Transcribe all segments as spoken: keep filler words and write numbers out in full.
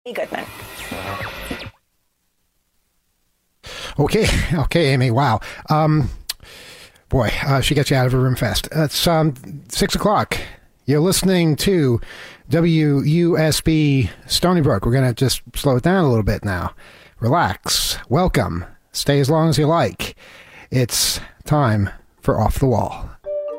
Goodman. Okay, okay, Amy. Wow. Um, boy, uh, she gets you out of her room fast. It's um, six o'clock. You're listening to W U S B Stony Brook. We're going to just slow it down a little bit now. Relax. Welcome. Stay as long as you like. It's time for Off the Wall.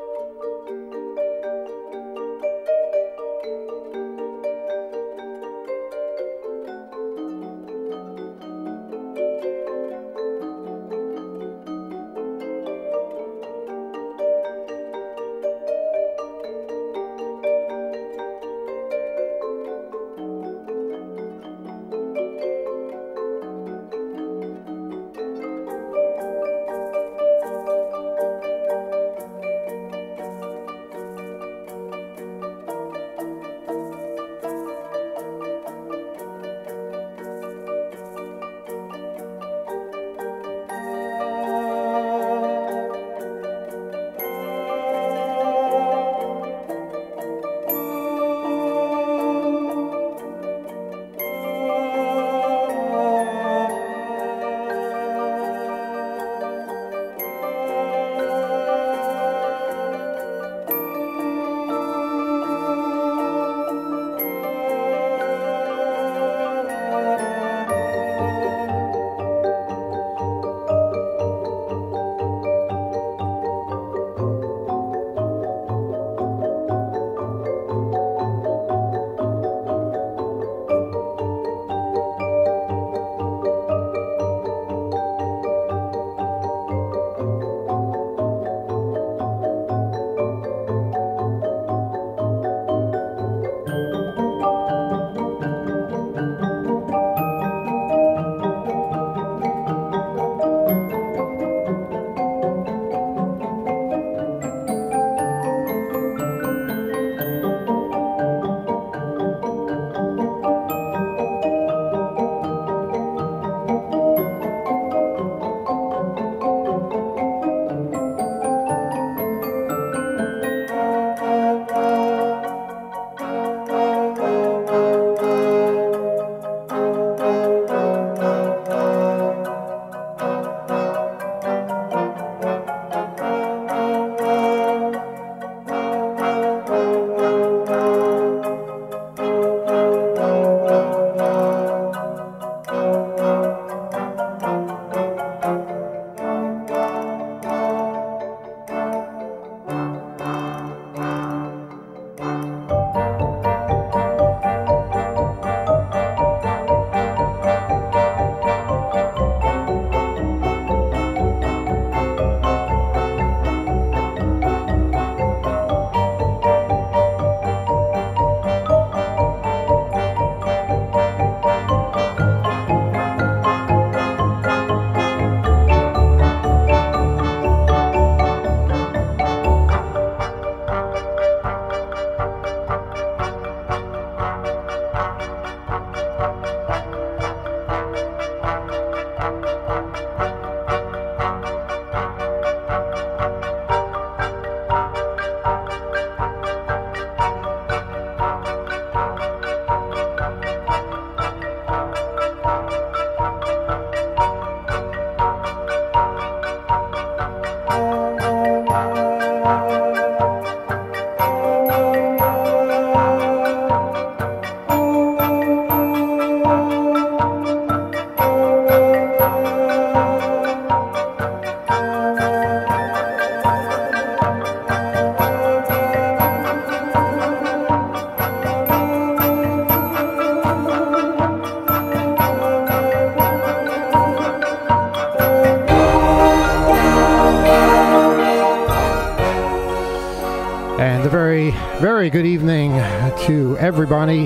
Very good evening to everybody.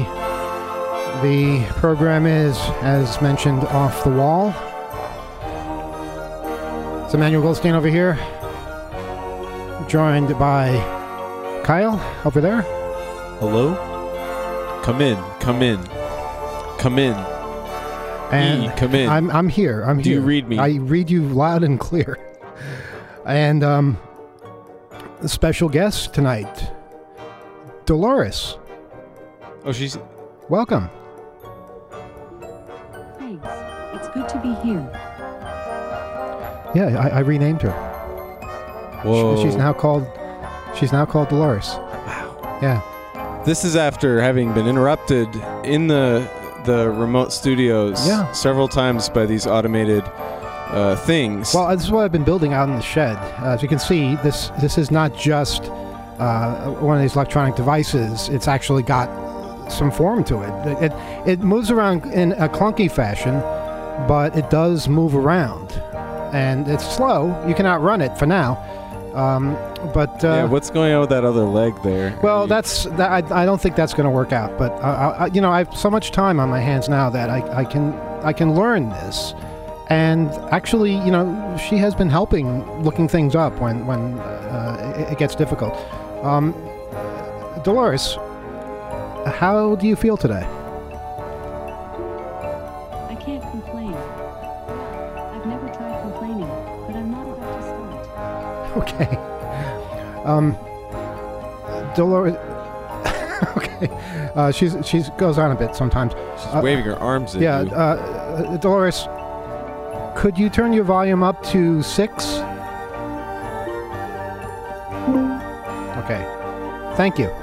The program is, as mentioned, Off the Wall. It's Emmanuel Goldstein over here, joined by Kyle over there. Hello? Come in, come in, come in. And e, come in. I'm I'm here. I'm Do here. you read me? I read you loud and clear. And um, a special guest tonight, Dolores. Oh, she's... Welcome. Thanks. It's good to be here. Yeah, I, I renamed her. Whoa. She, she's now called. She's now called Dolores. Wow. Yeah. This is after having been interrupted in the the remote studios Yeah. several times by these automated uh, things. Well, this is what I've been building out in the shed. Uh, as you can see, this this is not just uh, one of these electronic devices. It's actually got some form to it. It, it. it moves around in a clunky fashion, but it does move around. And it's slow. You can outrun it for now. Um, but uh, yeah, what's going on with that other leg there? well, You- that's that, I, I don't think that's going to work out. But uh, I, you know, I have so much time on my hands now that I, I can I can learn this. And actually, you know, she has been helping looking things up when when uh, it, it gets difficult. Um, Dolores, how do you feel today? I can't complain. I've never tried complaining, but I'm not about to start. Okay. Um, Dolores. Okay. Uh, she's she's goes on a bit sometimes. she's uh, waving her arms at Yeah, you. uh, Dolores, could you turn your volume up to six? Okay. Thank you.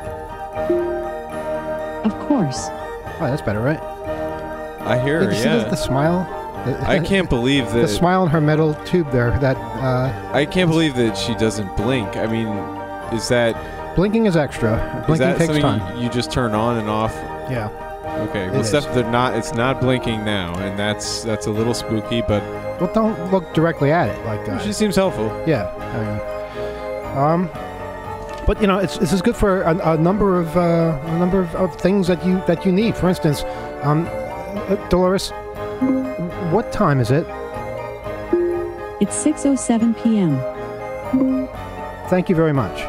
Of course. Oh, that's better, right? I hear her, Did you see the, yeah. the smile? I can't believe The that. smile in her metal tube there. That uh, I can't believe that she doesn't blink. I mean, is that blinking is extra. is Blinking that takes something time. you, you just turn on and off? Yeah. Okay, It well, is. Steph, they're not. It's not blinking now, and that's that's a little spooky. But Well, don't look directly at it like that. she seems helpful. Yeah. I mean, um, but you know, it's this is good for a, a number of uh, a number of, of things that you that you need. For instance, um, uh, Dolores, what time is it? It's six oh seven p.m. Thank you very much.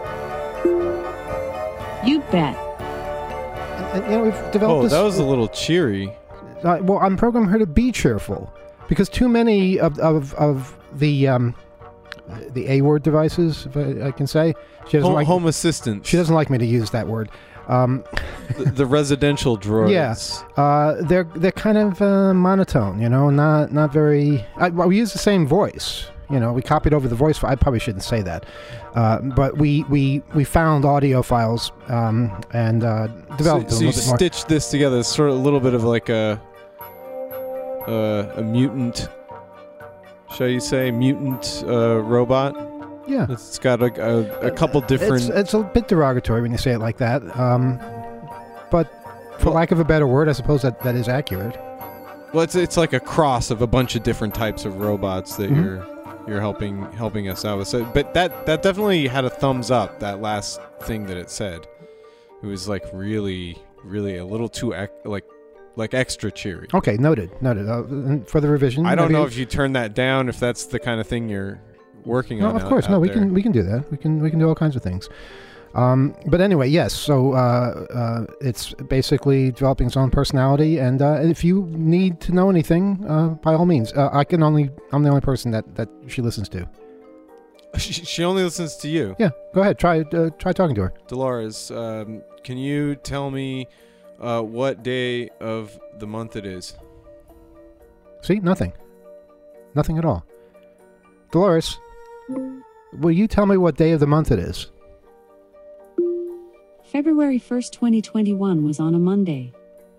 You bet. And, and, you know, we've developed Oh, this. that was a little cheery. Uh, well, I'm programming her to be cheerful because too many of of, of the um, the A word devices, if I, I can say, she doesn't Home, like. home assistant. She doesn't like me to use that word. Um, the, the residential droids. Yeah. uh, they're they're kind of uh, monotone, you know, not not very. I, well, we use the same voice. You know, we copied over the voice. I probably shouldn't say that, uh, but we, we we found audio files um, and uh, developed So, it so a you little bit more. stitched this together. It's sort of a little bit of like a uh, a mutant. Shall you say mutant uh, robot? Yeah, It's got a, a, a couple different. It's, it's a bit derogatory when you say it like that, um, but for Well- lack of a better word, I suppose that, that is accurate. Well, it's it's like a cross of a bunch of different types of robots that Mhm. you're you're helping helping us out with. So, but that that definitely had a thumbs up. That last thing that it said, it was like really, really a little too ec- like like extra cheery. Okay, noted, noted. Uh, and for the revision, I don't maybe- know if you turn that down, if that's the kind of thing you're working No, on. of out- course, no. out We there. can we can do that. We can we can do all kinds of things. Um, but anyway, yes. So uh, uh, it's basically developing its own personality, and uh, if you need to know anything, uh, by all means, uh, I can only I'm the only person that, that she listens to. She, she only listens to you, Yeah, go ahead. Try uh, try talking to her. Dolores. Um, can you tell me uh, what day of the month it is? See, nothing, nothing at all. Dolores, will you tell me what day of the month it is? February first, twenty twenty-one was on a Monday.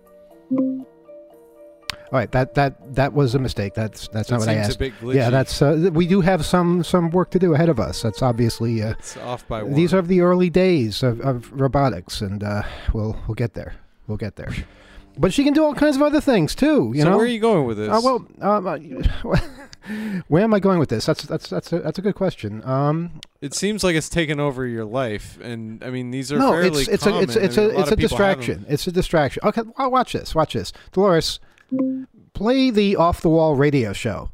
All right, that that that was a mistake. That's that's That not what I seems asked. a bit glitchy. Yeah, that's uh, th- we do have some some work to do ahead of us. That's obviously uh, It's off by one. these are the early days of, of robotics, and uh, we'll we'll get there. We'll get there. But she can do all kinds of other things too. You so know. where are you going with this? Uh, well, um, uh, where am I going with this? That's that's that's a that's a good question. Um, it seems like it's taken over your life, and I mean these are no, fairly it's it's common. a it's it's I mean, a lot it's of a people have them. distraction. It's a distraction. Okay, well, watch this. Watch this. Dolores, play the Off the Wall radio show.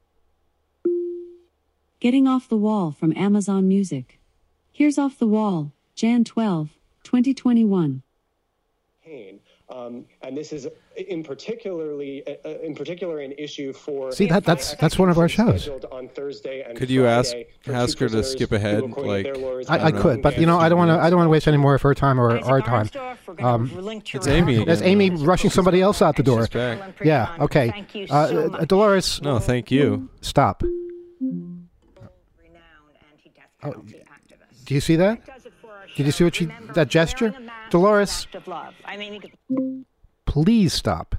Getting Off the Wall from Amazon Music. Here's Off the Wall, January twelfth, twenty twenty-one. Pain Um, and this is in particularly, uh, in particular, an issue for. See, that that's that's one of our shows. On Thursday and could you ask Friday ask her to skip ahead? Like, I, I could, but you know, I don't want to. I don't want to waste any more of her time or our time. Um, it's Amy. Again. That's Amy rushing somebody else out the door. She's back. Yeah. Okay. Uh, Dolores. No, thank you. Stop. Oh, do you see that? Did you see what she that gesture? Dolores, please stop.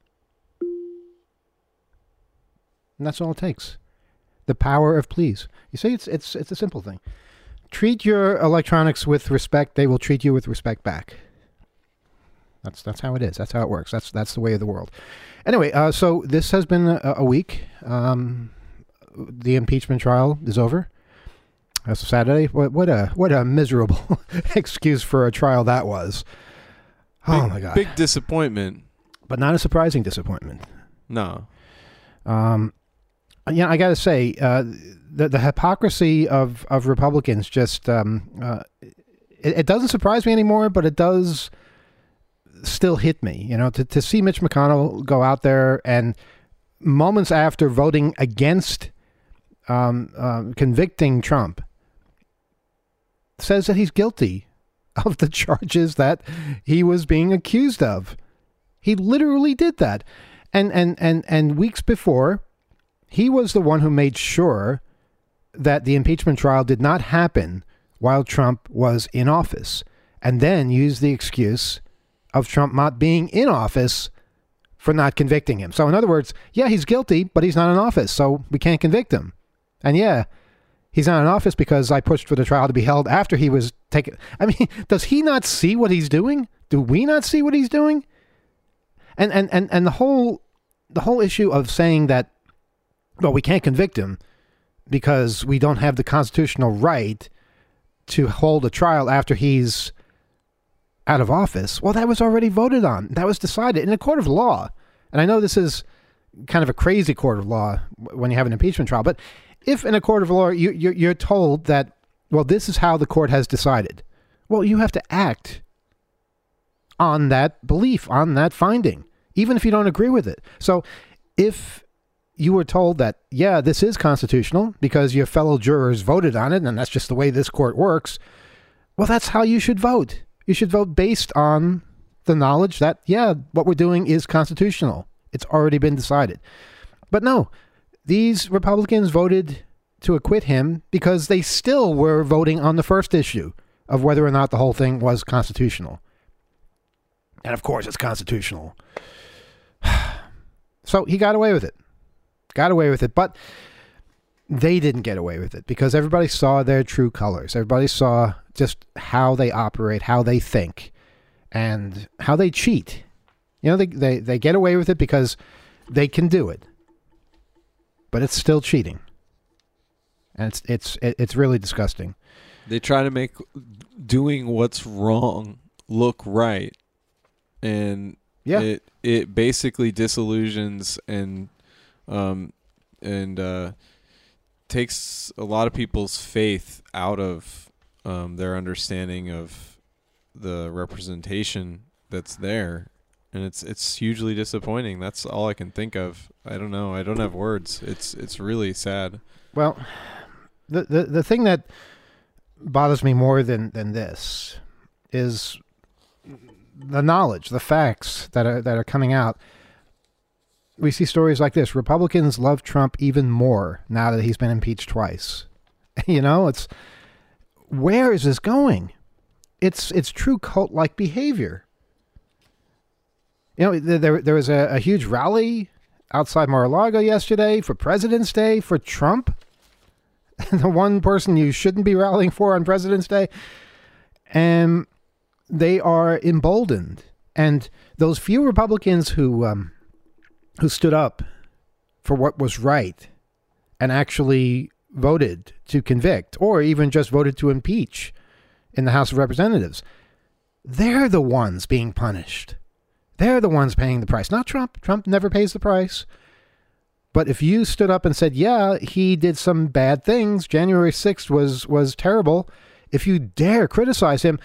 And that's all it takes. The power of please. You see, it's it's it's a simple thing. Treat your electronics with respect; they will treat you with respect back. That's that's how it is. That's how it works. That's that's the way of the world. Anyway, uh, so this has been a, a week. Um, the impeachment trial is over. That's a Saturday. What, what a what a miserable excuse for a trial that was. Oh big, my God! Big disappointment, but not a surprising disappointment. No. Um, yeah, I got to say, uh, the the hypocrisy of of Republicans just um, uh, it, it doesn't surprise me anymore, but it does still hit me. You know, to to see Mitch McConnell go out there and moments after voting against um, uh, convicting Trump, says that he's guilty of the charges that he was being accused of. He literally did that. And and and and weeks before, he was the one who made sure that the impeachment trial did not happen while Trump was in office, and then used the excuse of Trump not being in office for not convicting him. So in other words, yeah, he's guilty, but he's not in office, so we can't convict him. And yeah, he's not in office because I pushed for the trial to be held after he was taken. I mean, does he not see what he's doing? Do we not see what he's doing? And and and, and the whole the whole issue of saying that, well, we can't convict him because we don't have the constitutional right to hold a trial after he's out of office. Well, that was already voted on. That was decided in a court of law. And I know this is kind of a crazy court of law when you have an impeachment trial, but if in a court of law you, you're, you're told that, well, this is how the court has decided, well, you have to act on that belief, on that finding, even if you don't agree with it. So if you were told that, yeah, this is constitutional because your fellow jurors voted on it, and that's just the way this court works, well, that's how you should vote. You should vote based on the knowledge that, yeah, what we're doing is constitutional. It's already been decided. But no, these Republicans voted to acquit him because they still were voting on the first issue of whether or not the whole thing was constitutional. And of course, it's constitutional. So he got away with it. Got away with it. But they didn't get away with it because everybody saw their true colors. Everybody saw just how they operate, how they think, and how they cheat. You know, they, they, they get away with it because they can do it. But it's still cheating. And it's it's it's really disgusting. They try to make doing what's wrong look right. And yeah. it it basically disillusions and um and uh takes a lot of people's faith out of um their understanding of the representation that's there. And it's it's hugely disappointing. That's all I can think of. I don't know. I don't have words. It's it's really sad. Well, the the, the thing that bothers me more than, than this is the knowledge, the facts that are that are coming out. We see stories like this. Republicans love Trump even more now that he's been impeached twice. You know, it's where is this going? It's it's true cult-like behavior. You know, there there was a, a huge rally outside Mar-a-Lago yesterday for President's Day for Trump, the one person you shouldn't be rallying for on President's Day, and they are emboldened. And those few Republicans who um, who stood up for what was right and actually voted to convict, or even just voted to impeach in the House of Representatives, they're the ones being punished. They're the ones paying the price, not Trump. Trump never pays the price. But if you stood up and said, yeah, he did some bad things, January sixth was was terrible, if you dare criticize him,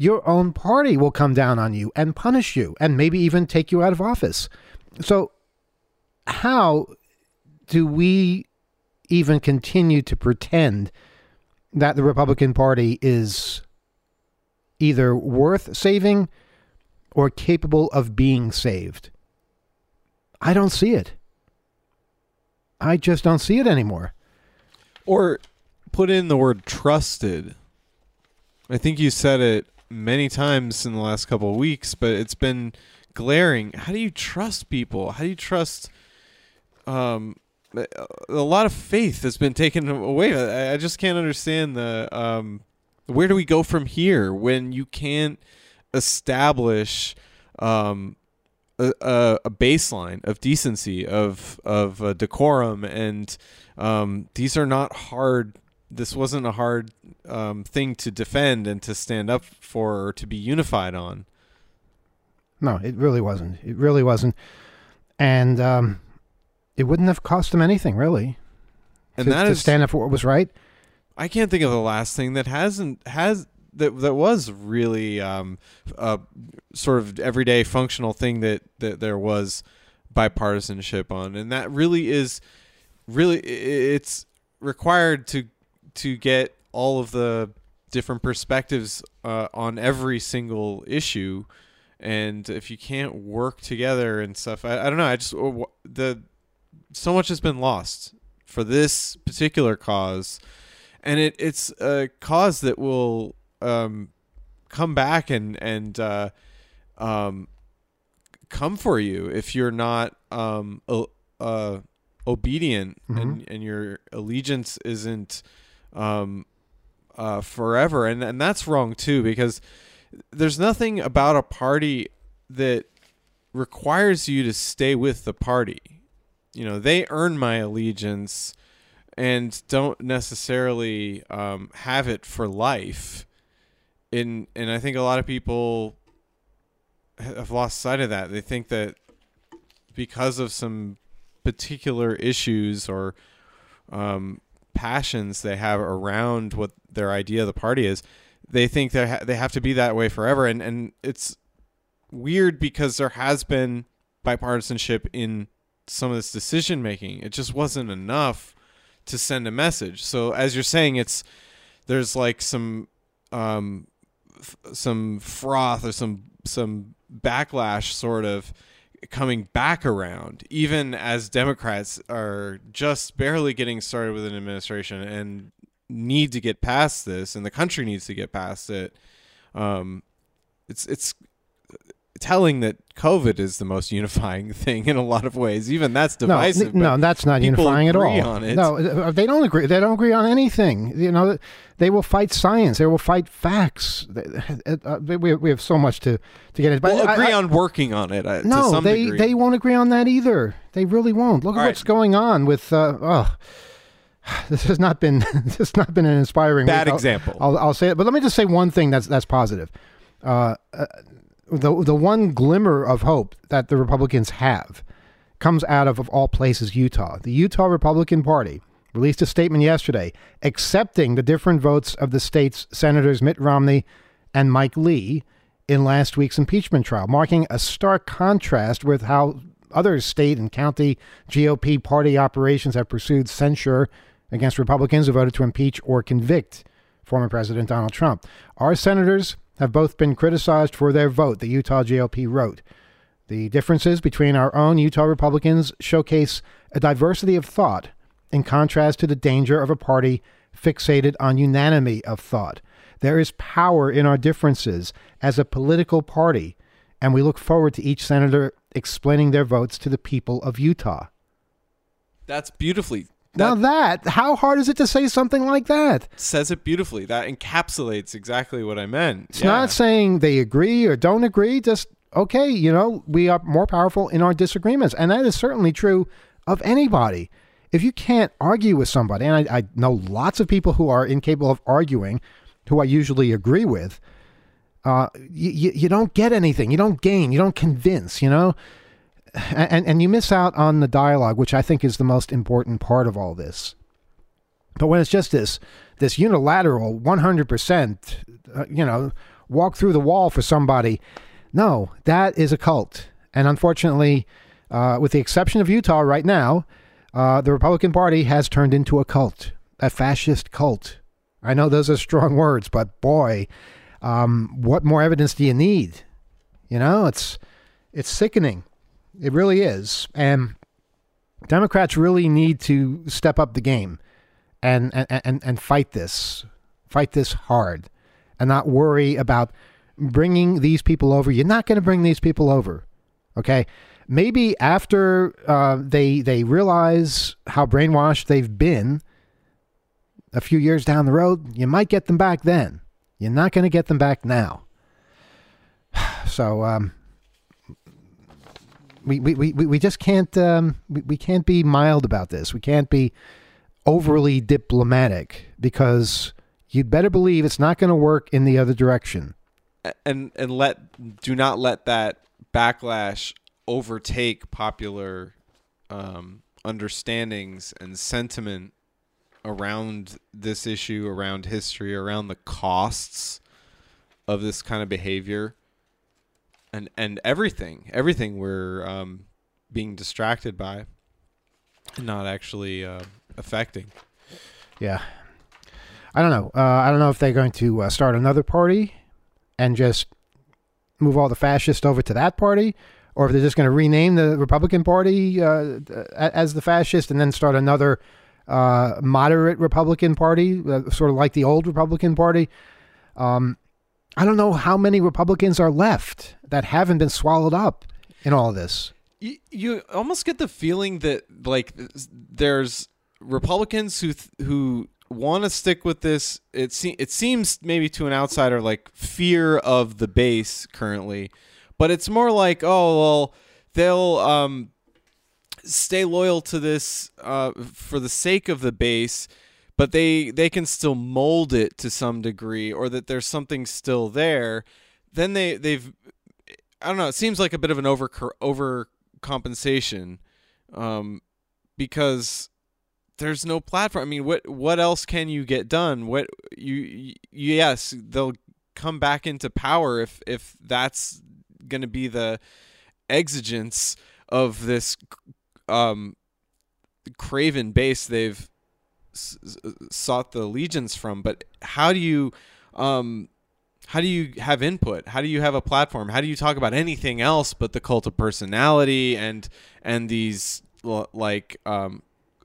your own party will come down on you and punish you and maybe even take you out of office. So how do we even continue to pretend that the Republican Party is either worth saving or capable of being saved? I don't see it. I just don't see it anymore. Or put in the word trusted. I think you said it many times in the last couple of weeks, but it's been glaring. How do you trust people? How do you trust... Um, a lot of faith has been taken away. I, I just can't understand the... Um, where do we go from here when you can't establish um, a, a baseline of decency, of of uh, decorum, and um, these are not hard. This wasn't a hard um, thing to defend and to stand up for or to be unified on. No, it really wasn't. It really wasn't, and um, it wouldn't have cost them anything, really, and to, that to is, stand up for what was right. I can't think of the last thing that hasn't has that that was really um, a sort of everyday functional thing that, that there was bipartisanship on, and that really is really it's required to to get all of the different perspectives uh, on every single issue, and if you can't work together and stuff, I, I don't know. I just the so much has been lost for this particular cause. And it, it's a cause that will um, come back and and uh, um, come for you if you're not um, uh, obedient, mm-hmm. and, and your allegiance isn't um, uh, forever. And, and that's wrong, too, because there's nothing about a party that requires you to stay with the party. You know, they earn my allegiance and don't necessarily um, have it for life. In and I think a lot of people have lost sight of that. They think that because of some particular issues or um, passions they have around what their idea of the party is, they think they ha- they have to be that way forever. And and it's weird because there has been bipartisanship in some of this decision making. It just wasn't enough to send a message. So as you're saying, it's there's like some um, f- some froth or some some backlash sort of coming back around, even as Democrats are just barely getting started with an administration and need to get past this, and the country needs to get past it. Um, it's it's telling that COVID is the most unifying thing in a lot of ways. Even that's divisive. No, no, that's not unifying at all. On it. No, they don't agree. They don't agree on anything. You know, they will fight science. They will fight facts. We we have so much to, to get into. We'll but agree I, I, on working on it. Uh, no, to some they degree. they won't agree on that either. They really won't. Look at all what's right. going on with. Uh, oh, this has not been this has not been an inspiring bad week. example. I'll, I'll, I'll say it, but let me just say one thing that's that's positive. Uh, uh, The the one glimmer of hope that the Republicans have comes out of, of all places, Utah. The Utah Republican Party released a statement yesterday accepting the different votes of the state's Senators Mitt Romney and Mike Lee in last week's impeachment trial, marking a stark contrast with how other state and county G O P party operations have pursued censure against Republicans who voted to impeach or convict former President Donald Trump. Our senators have both been criticized for their vote, the Utah G O P wrote. The differences between our own Utah Republicans showcase a diversity of thought in contrast to the danger of a party fixated on unanimity of thought. There is power in our differences as a political party, and we look forward to each senator explaining their votes to the people of Utah. That's beautifully. Now That that, how hard is it to say something like that? says it beautifully. That encapsulates exactly what I meant. It's Yeah. not saying they agree or don't agree, just, okay, you know, we are more powerful in our disagreements. And that is certainly true of anybody. If you can't argue with somebody, and I, I know lots of people who are incapable of arguing, who I usually agree with, uh, you, you, you don't get anything. You don't gain. You don't convince, you know? And, and you miss out on the dialogue, which I think is the most important part of all this. But when it's just this this unilateral one hundred percent, uh, you know, walk through the wall for somebody. No, that is a cult. And unfortunately, uh, with the exception of Utah right now, uh, the Republican Party has turned into a cult, a fascist cult. I know those are strong words, but boy, um, what more evidence do you need? You know, it's it's sickening. It really is. And Democrats really need to step up the game and and, and, and fight this. Fight this hard and not worry about bringing these people over. You're not going to bring these people over. Okay. Maybe after uh, they they realize how brainwashed they've been a few years down the road, you might get them back then. You're not going to get them back now. So um, we, we, we, we just can't um, we, we can't be mild about this. We can't be overly diplomatic, because you'd better believe it's not going to work in the other direction. And and let do not let that backlash overtake popular um, understandings and sentiment around this issue, around history, around the costs of this kind of behavior, and and everything, everything we're um, being distracted by, and not actually uh, affecting. Yeah, I don't know. Uh, I don't know if they're going to uh, start another party and just move all the fascists over to that party, or if they're just going to rename the Republican Party uh, as the fascist and then start another uh, moderate Republican Party, uh, sort of like the old Republican Party. Um, I don't know how many Republicans are left that haven't been swallowed up in all of this. You, you almost get the feeling that like there's Republicans who th- who want to stick with this. It se- it seems maybe to an outsider like fear of the base currently, but it's more like, oh well, they'll um, stay loyal to this uh, for the sake of the base, but they they can still mold it to some degree, or that there's something still there. Then they they've I don't know. It seems like a bit of an over overcompensation, um, because there's no platform. I mean, what what else can you get done? What you, you yes, they'll come back into power if if that's going to be the exigence of this um, craven base they've s- sought the allegiance from. But how do you um, how do you have input? How do you have a platform? How do you talk about anything else but the cult of personality and and these like um,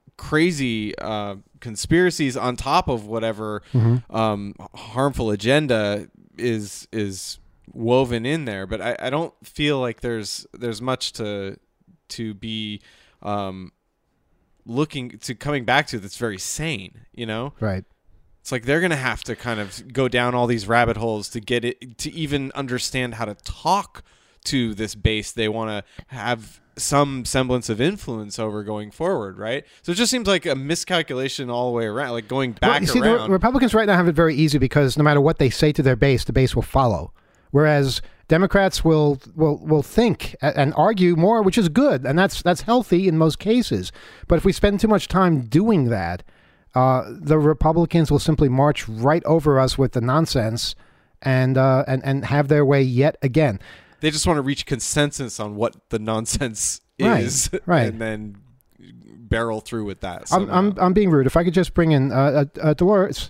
crazy uh, conspiracies on top of whatever mm-hmm. um, harmful agenda is is woven in there? But I, I don't feel like there's there's much to to be um, looking to coming back to that's very sane, you know? Right. It's like they're going to have to kind of go down all these rabbit holes to get it, to even understand how to talk to this base they want to have some semblance of influence over going forward, right? So it just seems like a miscalculation all the way around, like going back well, you see, around. The Republicans right now have it very easy because no matter what they say to their base, the base will follow. Whereas Democrats will will will think and argue more, which is good, and that's that's healthy in most cases. But if we spend too much time doing that, uh, the Republicans will simply march right over us with the nonsense and uh, and and have their way yet again. They just want to reach consensus on what the nonsense right, is, right. and then barrel through with that. I'm, I'm I'm being rude. If I could just bring in uh, uh, Dolores,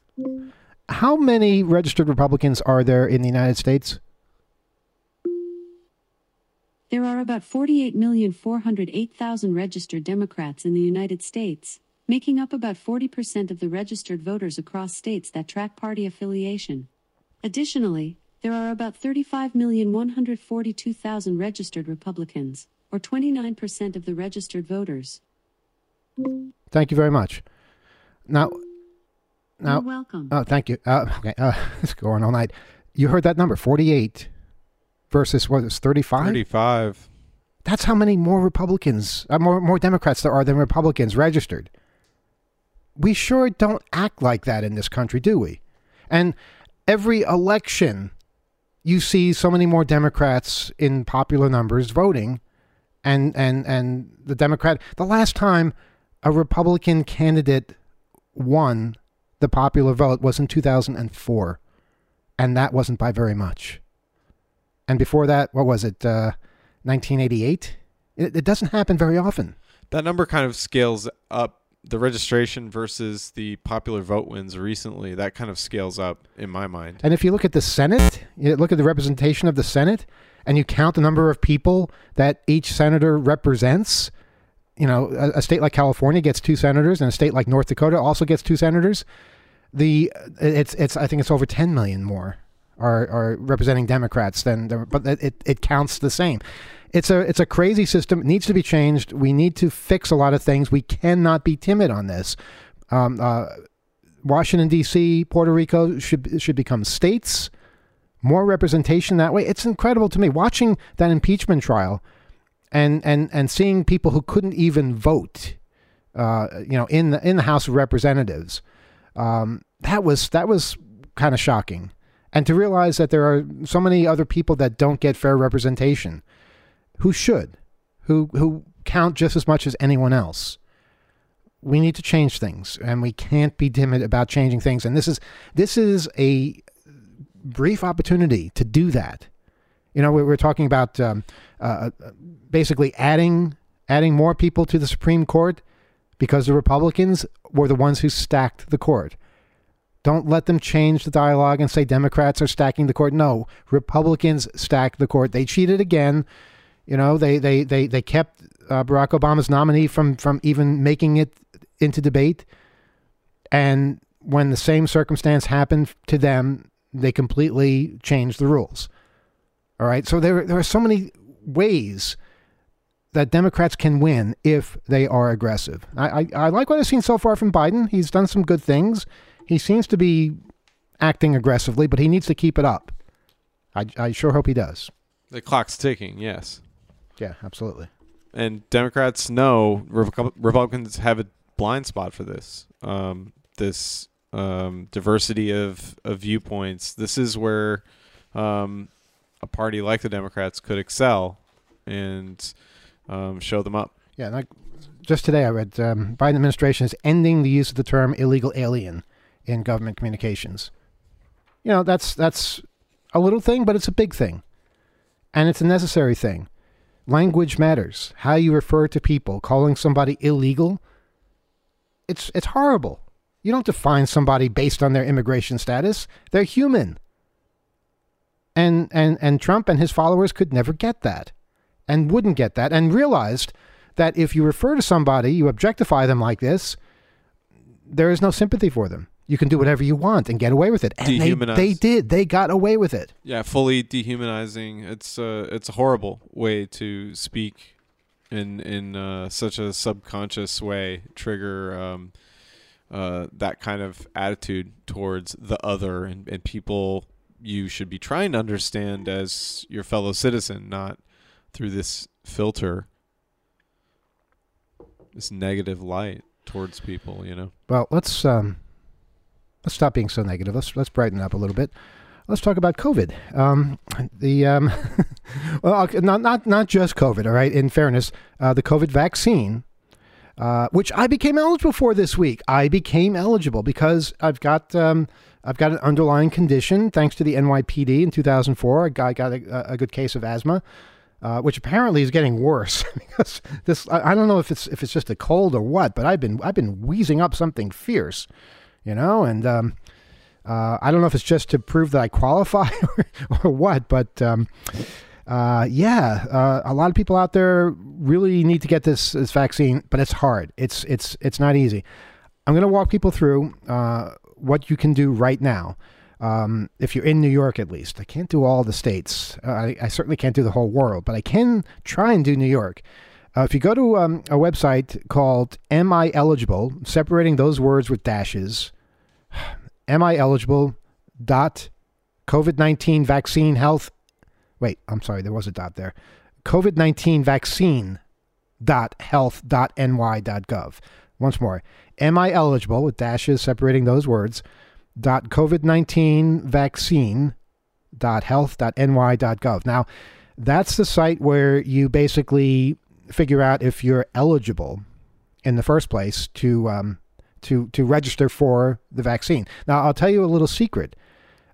how many registered Republicans are there in the United States? There are about forty-eight million four hundred eight thousand registered Democrats in the United States, making up about forty percent of the registered voters across states that track party affiliation. Additionally, there are about thirty-five million one hundred forty-two thousand registered Republicans, or twenty-nine percent of the registered voters. Thank you very much. Now, now, You're welcome. Oh, thank you. Uh, okay, uh, it's going all night. You heard that number, forty-eight versus what is thirty-five? thirty-five. That's how many more Republicans, uh, more more Democrats there are than Republicans registered. We sure don't act like that in this country, do we? And every election, you see so many more Democrats in popular numbers voting, and and and the Democrat. The last time a Republican candidate won the popular vote was in two thousand four, And that wasn't by very much. And before that, what was it, uh, nineteen eighty-eight? It, it doesn't happen very often. That number kind of scales up. The registration versus the popular vote wins recently, that kind of scales up in my mind. And if you look at the Senate, you look at the representation of the Senate, and you count the number of people that each senator represents, you know, a, a state like California gets two senators, and a state like North Dakota also gets two senators. The it's it's I think it's over ten million more are are representing Democrats than, but it it counts the same. It's a it's a crazy system. It needs to be changed. We need to fix a lot of things. We cannot be timid on this. Um, uh, Washington, D C, Puerto Rico should should become states. More representation that way. It's incredible to me watching that impeachment trial, and and and seeing people who couldn't even vote, uh, you know, in the in the House of Representatives. Um, that was that was kind of shocking, and to realize that there are so many other people that don't get fair representation. Who should, who who count just as much as anyone else. We need to change things, and we can't be timid about changing things. And this is this is a brief opportunity to do that. You know, we we're talking about um, uh, basically adding adding more people to the Supreme Court because the Republicans were the ones who stacked the court. Don't let them change the dialogue and say Democrats are stacking the court. No, Republicans stacked the court. They cheated again. You know, they they they they kept uh, Barack Obama's nominee from from even making it into debate. And when the same circumstance happened to them, they completely changed the rules. All right. So there there are so many ways that Democrats can win if they are aggressive. I, I, I like what I've seen so far from Biden. He's done some good things. He seems to be acting aggressively, but he needs to keep it up. I, I sure hope he does. The clock's ticking, yes. Yeah, absolutely. And Democrats know Repu- Republicans have a blind spot for this. Um, this um, diversity of, of viewpoints. This is where um, a party like the Democrats could excel and um, show them up. Yeah, like just today I read um, Biden administration is ending the use of the term illegal alien in government communications. You know, that's that's a little thing, but it's a big thing. And it's a necessary thing. Language matters. How you refer to people, calling somebody illegal, it's it's horrible. You don't define somebody based on their immigration status. They're human. And and and Trump and his followers could never get that, and wouldn't get that, and realized that if you refer to somebody, you objectify them like this, there is no sympathy for them. You can do whatever you want and get away with it. And they, they did. They got away with it. Yeah, fully dehumanizing. It's uh, it's a horrible way to speak in in uh, such a subconscious way, trigger um, uh, that kind of attitude towards the other and, and people you should be trying to understand as your fellow citizen, not through this filter, this negative light towards people, you know? Well, let's... Um Let's stop being so negative. Let's let's brighten up a little bit. Let's talk about COVID. Um, the um, well, not not not just COVID. All right. In fairness, uh, the COVID vaccine, uh, which I became eligible for this week. I became eligible because I've got um, I've got an underlying condition. Thanks to the N Y P D in two thousand four, I got, got a, a good case of asthma, uh, which apparently is getting worse because this. I, I don't know if it's if it's just a cold or what, but I've been I've been wheezing up something fierce. You know, and um, uh, I don't know if it's just to prove that I qualify or, or what, but um, uh, yeah, uh, a lot of people out there really need to get this, this vaccine, but it's hard. It's it's it's not easy. I'm going to walk people through uh, what you can do right now. Um, if you're in New York, at least. I can't do all the states. Uh, I, I certainly can't do the whole world, but I can try and do New York. Uh, if you go to um, a website called Am I Eligible, separating those words with dashes, Am I eligible dot COVID nineteen vaccine health. Wait, I'm sorry, there was a dot there. COVID nineteen vaccine dot health dot N Y dot gov. Once more, am I eligible with dashes separating those words dot COVID nineteen vaccine dot health dot N Y dot gov. Now, that's the site where you basically figure out if you're eligible in the first place to um, to to register for the vaccine. Now, I'll tell you a little secret.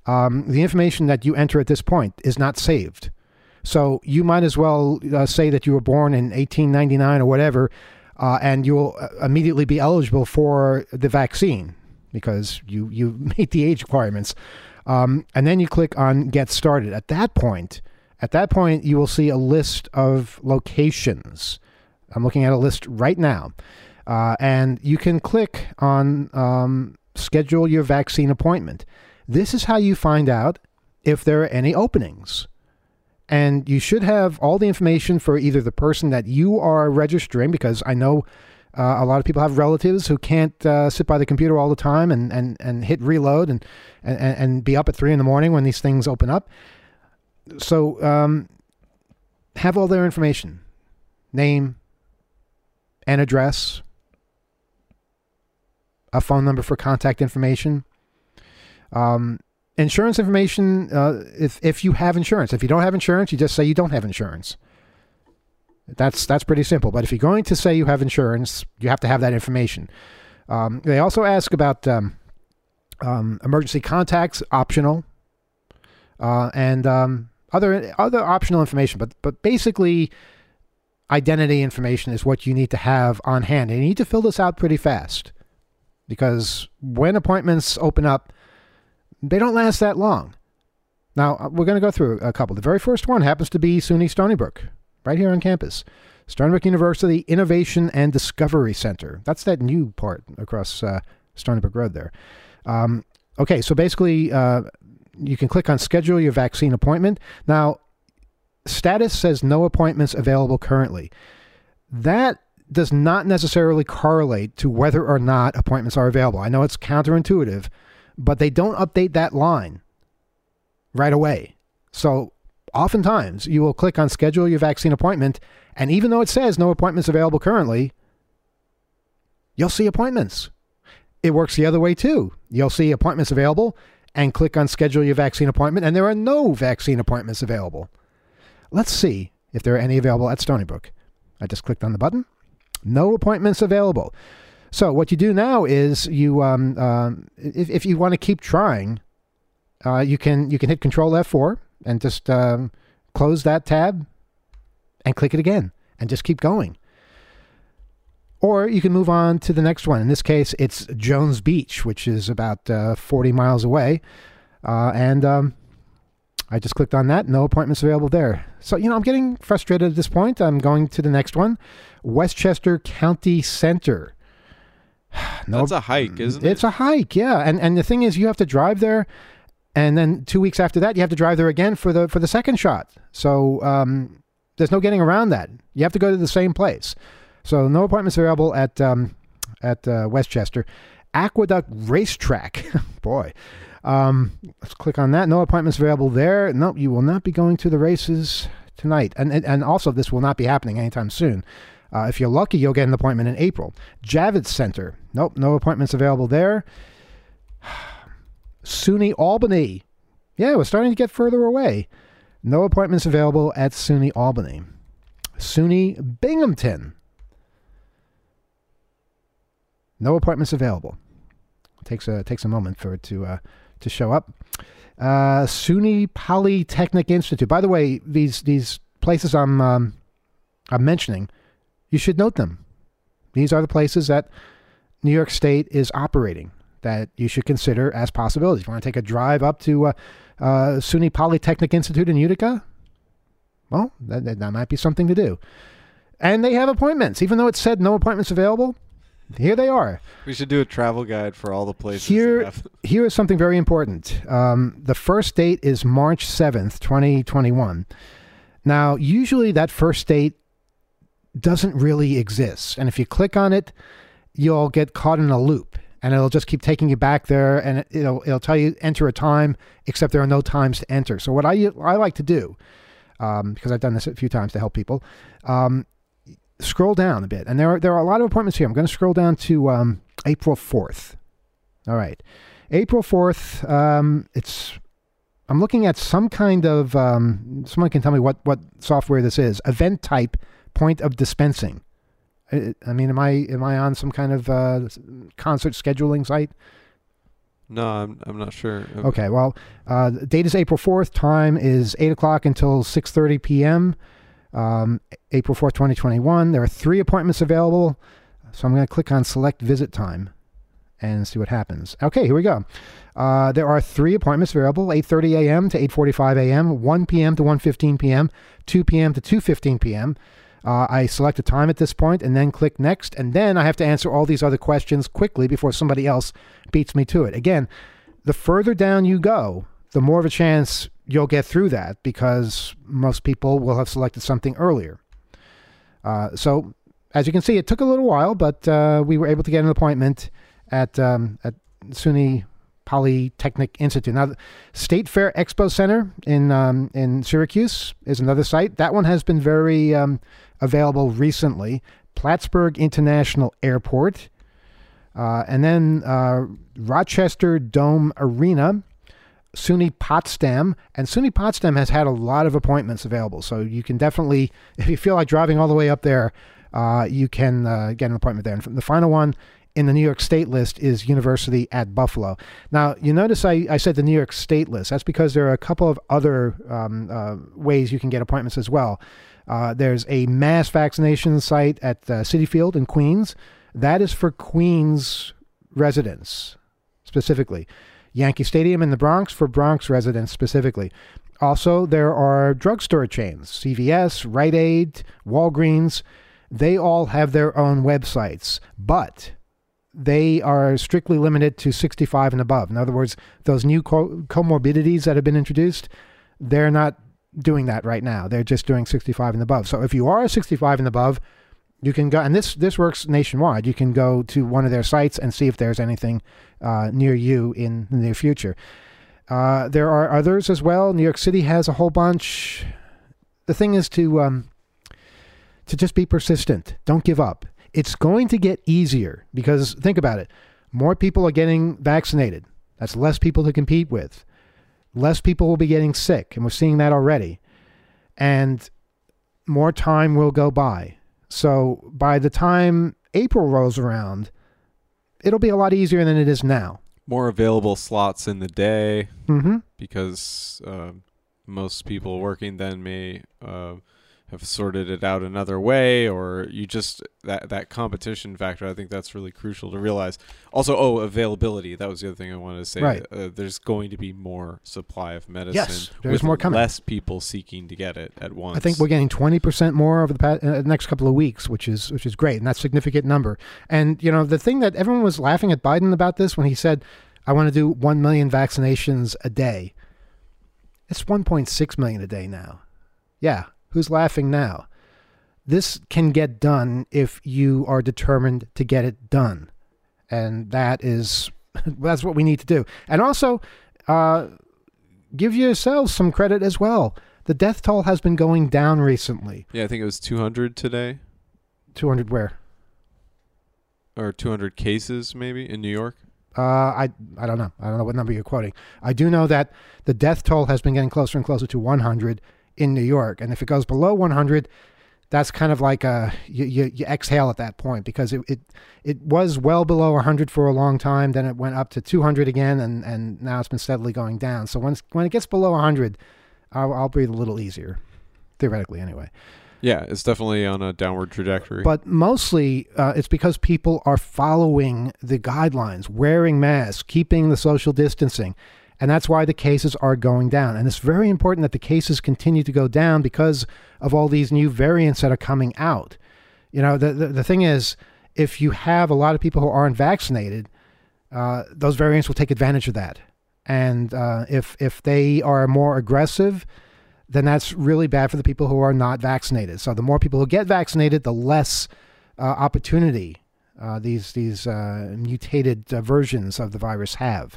um, the information that you enter at this point is not saved. So you might as well uh, say that you were born in eighteen ninety-nine or whatever, uh, and you'll immediately be eligible for the vaccine because you, you meet the age requirements. Um, and then you click on Get Started. At that point, at that point, you will see a list of locations. I'm looking at a list right now. Uh, and you can click on um, Schedule Your Vaccine Appointment. This is how you find out if there are any openings. And you should have all the information for either the person that you are registering, because I know uh, a lot of people have relatives who can't uh, sit by the computer all the time and, and, and hit reload and, and, and be up at three in the morning when these things open up. So um, have all their information, name and address, a phone number for contact information, um, insurance information, uh, if if you have insurance. If you don't have insurance, you just say you don't have insurance. That's that's pretty simple. But if you're going to say you have insurance, you have to have that information. Um, they also ask about um, um, emergency contacts, optional, uh, and um, other other optional information. But but basically, identity information is what you need to have on hand. And you need to fill this out pretty fast, because when appointments open up, they don't last that long. Now, we're going to go through a couple. The very first one happens to be SUNY Stony Brook, right here on campus. Stony Brook University Innovation and Discovery Center. That's that new part across uh, Stony Brook Road there. Um, okay, so basically, uh, you can click on Schedule Your Vaccine Appointment. Now, status says no appointments available currently. That does not necessarily correlate to whether or not appointments are available. I know it's counterintuitive, but they don't update that line right away. So oftentimes you will click on Schedule Your Vaccine Appointment, and even though it says no appointments available currently, you'll see appointments. It works the other way too. You'll see appointments available and click on Schedule Your Vaccine Appointment, and there are no vaccine appointments available. Let's see if there are any available at Stony Brook. I just clicked on the button. No appointments available. So what you do now is you, um, um, if, if you want to keep trying, uh, you can you can hit Control F four and just um, close that tab and click it again and just keep going. Or you can move on to the next one. In this case, it's Jones Beach, which is about uh, forty miles away. Uh, and um, I just clicked on that. No appointments available there. So, you know, I'm getting frustrated at this point. I'm going to the next one. Westchester County Center. No, that's a hike, isn't it? It's a hike, yeah. And and the thing is, you have to drive there, and then two weeks after that, you have to drive there again for the for the second shot. So um, there's no getting around that. You have to go to the same place. So no appointments available at um, at uh, Westchester. Aqueduct Racetrack. Boy. Um, let's click on that. No appointments available there. Nope, you will not be going to the races tonight. And and, and also, this will not be happening anytime soon. Uh, if you're lucky, you'll get an appointment in April. Javits Center. Nope, no appointments available there. SUNY Albany. Yeah, we're starting to get further away. No appointments available at SUNY Albany. SUNY Binghamton. No appointments available. It takes a takes a moment for it to uh, to show up. Uh, SUNY Polytechnic Institute. By the way, these these places I'm um, I'm mentioning, you should note them. These are the places that New York State is operating that you should consider as possibilities. If you want to take a drive up to uh, uh, SUNY Polytechnic Institute in Utica, well, that, that might be something to do. And they have appointments. Even though it said no appointments available, here they are. We should do a travel guide for all the places. Here, here is something very important. Um, the first date is March seventh, twenty twenty-one. Now, usually that first date doesn't really exist. And if you click on it, you'll get caught in a loop. And it'll just keep taking you back there. And it, it'll, it'll tell you enter a time, except there are no times to enter. So what I, I like to do, um, because I've done this a few times to help people, um, scroll down a bit. And there are, there are a lot of appointments here. I'm going to scroll down to um, April fourth. All right. April fourth, um, it's... I'm looking at some kind of, um, someone can tell me what, what software this is. Event type, point of dispensing. I, I mean, am I am I on some kind of uh, concert scheduling site? No, I'm I'm not sure. Okay, well, uh, the date is April fourth. Time is eight o'clock until six thirty p.m. Um, April fourth, twenty twenty-one. There are three appointments available. So I'm going to click on select visit time and see what happens. Okay, here we go. Uh, there are three appointments available, eight thirty a.m. to eight forty-five a.m., one p.m. to one fifteen p.m., two p.m. to two fifteen p.m. Uh, I select a time at this point and then click next, and then I have to answer all these other questions quickly before somebody else beats me to it. Again, the further down you go, the more of a chance you'll get through that because most people will have selected something earlier. Uh, so, as you can see, it took a little while, but uh, we were able to get an appointment at um, at SUNY Polytechnic Institute. Now, the State Fair Expo Center in um, in Syracuse is another site. That one has been very um, available recently. Plattsburgh International Airport, uh, and then uh, Rochester Dome Arena, SUNY Potsdam, and SUNY Potsdam has had a lot of appointments available. So you can definitely, if you feel like driving all the way up there, uh, you can uh, get an appointment there. And the final one in the New York State list is University at Buffalo. Now, you notice I, I said the New York State list. That's because there are a couple of other um, uh, ways you can get appointments as well. Uh, there's a mass vaccination site at uh, Citi Field in Queens. That is for Queens residents specifically. Yankee Stadium in the Bronx for Bronx residents specifically. Also, there are drugstore chains, C V S, Rite Aid, Walgreens. They all have their own websites, but they are strictly limited to sixty-five and above. In other words, those new co- comorbidities that have been introduced, they're not doing that right now. They're just doing sixty-five and above. So if you are sixty-five and above, you can go, and this, this works nationwide. You can go to one of their sites and see if there's anything uh, near you in the near future. Uh, there are others as well. New York City has a whole bunch. The thing is to um, to just be persistent. Don't give up. It's going to get easier because think about it. More people are getting vaccinated. That's less people to compete with. Less people will be getting sick, and we're seeing that already. And more time will go by. So by the time April rolls around, it'll be a lot easier than it is now. More available slots in the day Mm-hmm. because uh, most people working then may uh, have sorted it out another way, or you just that that competition factor. I think that's really crucial to realize. Also, oh, availability. That was the other thing I wanted to say. Right. Uh, there's going to be more supply of medicine. Yes, there's with more coming. Less people seeking to get it at once. I think we're getting twenty percent more over the past, uh, next couple of weeks, which is which is great, and that's a significant number. And, you know, the thing that everyone was laughing at Biden about this when he said, I want to do one million vaccinations a day. It's one point six million a day now. Yeah, who's laughing now? This can get done if you are determined to get it done. And that is, that's what we need to do. And also, uh, give yourselves some credit as well. The death toll has been going down recently. Yeah, I think it was two hundred today. two hundred where? Or two hundred cases, maybe, in New York. Uh, I I don't know. I don't know what number you're quoting. I do know that the death toll has been getting closer and closer to one hundred in New York. And if it goes below one hundred, that's kind of like a, you, you, you exhale at that point because it, it it was well below one hundred for a long time. Then it went up to two hundred again, and, and now it's been steadily going down. So when, when it gets below one hundred, I'll, I'll breathe a little easier, theoretically anyway. Yeah, it's definitely on a downward trajectory. But mostly uh, it's because people are following the guidelines, wearing masks, keeping the social distancing. And that's why the cases are going down. And it's very important that the cases continue to go down because of all these new variants that are coming out. You know, the, the, the thing is, if you have a lot of people who aren't vaccinated, uh, those variants will take advantage of that. And uh, if if they are more aggressive, then that's really bad for the people who are not vaccinated. So the more people who get vaccinated, the less uh, opportunity uh, these these uh, mutated uh, versions of the virus have.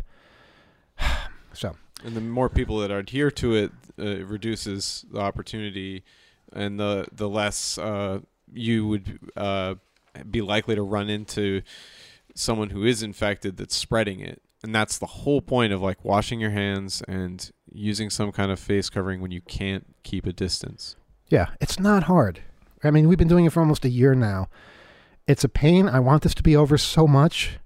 So, and the more people that adhere to it, uh, it reduces the opportunity, and the the less uh, you would uh, be likely to run into someone who is infected that's spreading it. And that's the whole point of like washing your hands and using some kind of face covering when you can't keep a distance. Yeah, it's not hard. I mean, we've been doing it for almost a year now. It's a pain. I want this to be over so much.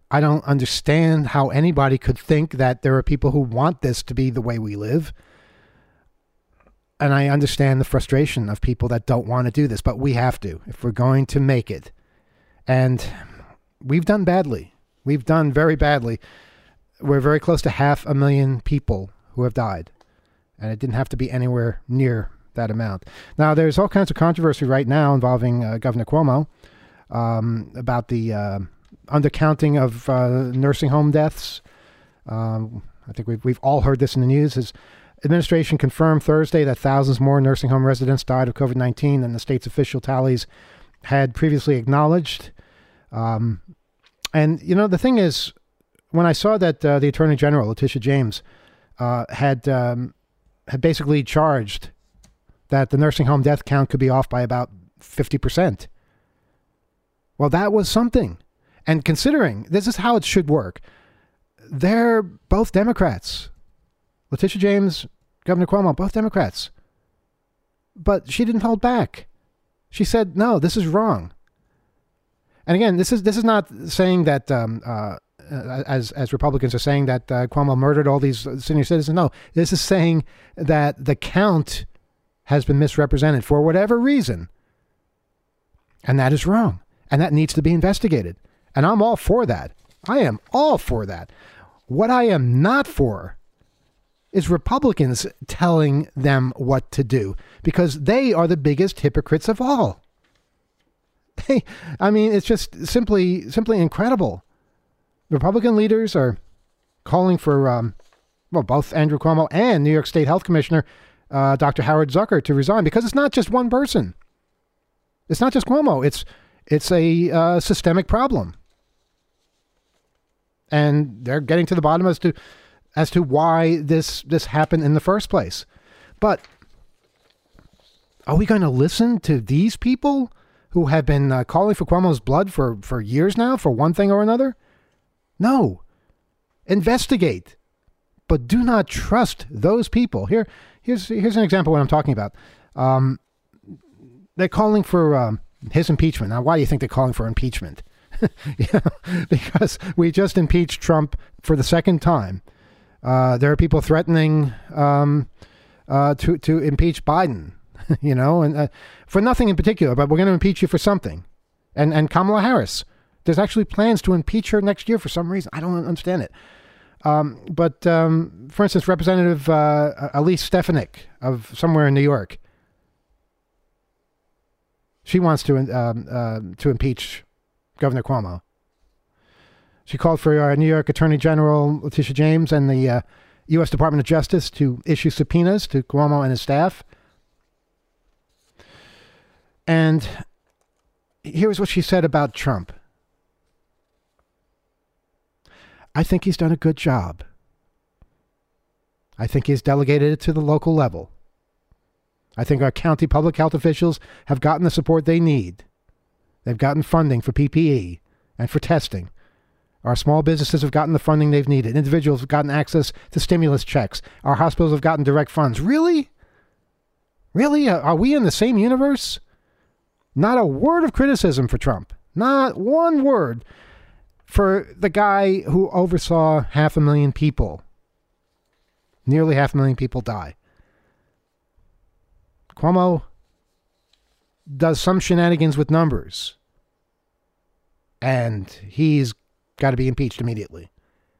I don't understand how anybody could think that there are people who want this to be the way we live. And I understand the frustration of people that don't want to do this, but we have to if we're going to make it. And we've done badly. We've done very badly. We're very close to half a million people who have died. And it didn't have to be anywhere near that amount. Now, there's all kinds of controversy right now involving uh, Governor Cuomo um, about the uh, undercounting of uh, nursing home deaths. Um, I think we've, we've all heard this in the news. His administration confirmed Thursday that thousands more nursing home residents died of COVID nineteen than the state's official tallies had previously acknowledged. Um, and, you know, the thing is, when I saw that uh, the Attorney General, Letitia James, uh, had um, had basically charged that the nursing home death count could be off by about fifty percent. Well, that was something. And considering this is how it should work, they're both Democrats. Letitia James, Governor Cuomo, both Democrats. But she didn't hold back. She said, no, this is wrong. And again, this is this is not saying that, um, uh, as as Republicans are saying, that uh, Cuomo murdered all these senior citizens. No, this is saying that the count has been misrepresented for whatever reason. And that is wrong. And that needs to be investigated. And I'm all for that. I am all for that. What I am not for is Republicans telling them what to do, because they are the biggest hypocrites of all. They, I mean, it's just simply, simply incredible. Republican leaders are calling for, um, well, both Andrew Cuomo and New York State Health Commissioner uh, Doctor Howard Zucker to resign, because it's not just one person. It's not just Cuomo. It's it's a uh, systemic problem, and they're getting to the bottom as to as to why this this happened in the first place. But are we going to listen to these people who have been uh, calling for Cuomo's blood for, for years now, for one thing or another? No. Investigate. But do not trust those people. Here, here's here's an example of what I'm talking about. Um, they're calling for um, his impeachment. Now, why do you think they're calling for impeachment? Yeah, because we just impeached Trump for the second time. Uh, there are people threatening um, uh, to to impeach Biden, you know, and uh, for nothing in particular, but we're going to impeach you for something. And and Kamala Harris, there's actually plans to impeach her next year for some reason. I don't understand it. Um, but um, for instance, Representative uh, Elise Stefanik of somewhere in New York, she wants to um, uh, to impeach Governor Cuomo. She called for uh, New York Attorney General Letitia James and the uh, U S Department of Justice to issue subpoenas to Cuomo and his staff. And here's what she said about Trump. I think he's done a good job. I think he's delegated it to the local level. I think our county public health officials have gotten the support they need. They've gotten funding for P P E and for testing. Our small businesses have gotten the funding they've needed. Individuals have gotten access to stimulus checks. Our hospitals have gotten direct funds. Really? Really? Are we in the same universe? Not a word of criticism for Trump. Not one word for the guy who oversaw half a million people. Nearly half a million people die. Cuomo does some shenanigans with numbers, and he's got to be impeached immediately.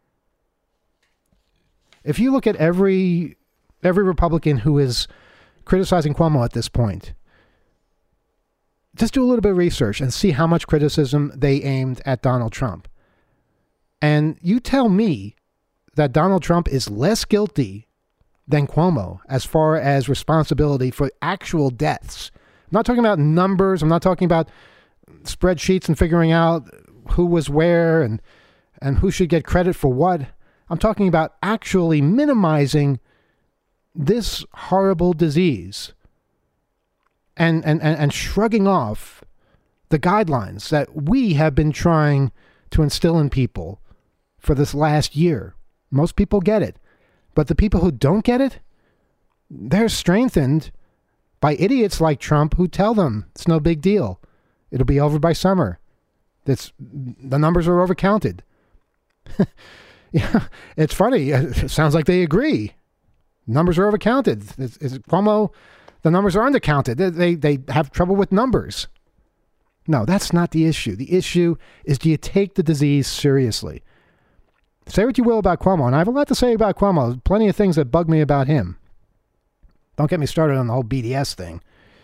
If you look at every every Republican who is criticizing Cuomo at this point, just do a little bit of research and see how much criticism they aimed at Donald Trump. And you tell me that Donald Trump is less guilty than Cuomo as far as responsibility for actual deaths. I'm not talking about numbers. I'm not talking about spreadsheets and figuring out who was where and and who should get credit for what. I'm talking about actually minimizing this horrible disease and and, and, and shrugging off the guidelines that we have been trying to instill in people for this last year. Most people get it. But the people who don't get it, they're strengthened by idiots like Trump who tell them it's no big deal. It'll be over by summer. That's, the numbers are overcounted. Yeah, it's funny. It sounds like they agree. Numbers are overcounted. Is, is Cuomo, the numbers are undercounted. They, they they have trouble with numbers. No, that's not the issue. The issue is, do you take the disease seriously? Say what you will about Cuomo, and I have a lot to say about Cuomo. Plenty of things that bug me about him. Don't get me started on the whole B D S thing.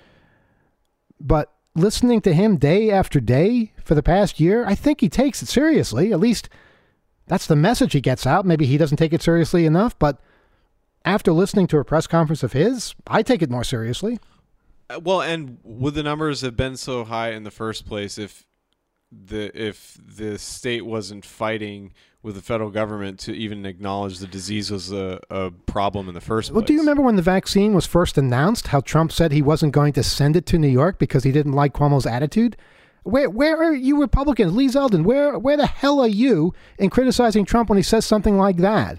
But listening to him day after day for the past year, I think he takes it seriously. At least that's the message he gets out. Maybe he doesn't take it seriously enough, but after listening to a press conference of his, I take it more seriously. Well, and would the numbers have been so high in the first place if the if the state wasn't fighting with the federal government to even acknowledge the disease was a, a problem in the first place? Well, do you remember when the vaccine was first announced, how Trump said he wasn't going to send it to New York because he didn't like Cuomo's attitude? Where where are you Republicans? Lee Zeldin, where where the hell are you in criticizing Trump when he says something like that?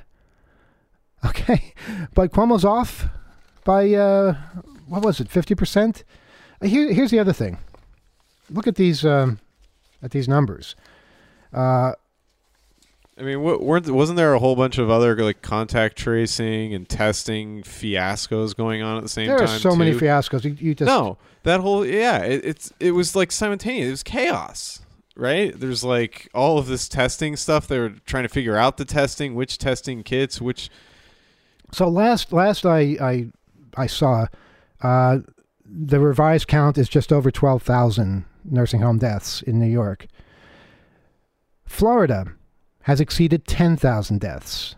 Okay, but Cuomo's off by, uh, what was it, fifty percent? Here, here's the other thing. Look at these um, at these numbers. Uh, I mean, weren't wasn't there a whole bunch of other like contact tracing and testing fiascos going on at the same there time? There are so too? many fiascos. You, you just no, that whole yeah, it, it's it was like simultaneous. It was chaos, right? There's like all of this testing stuff. They were trying to figure out the testing, which testing kits, which. So last last I I, I saw, uh, the revised count is just over twelve thousand nursing home deaths in New York. Florida has exceeded ten thousand deaths.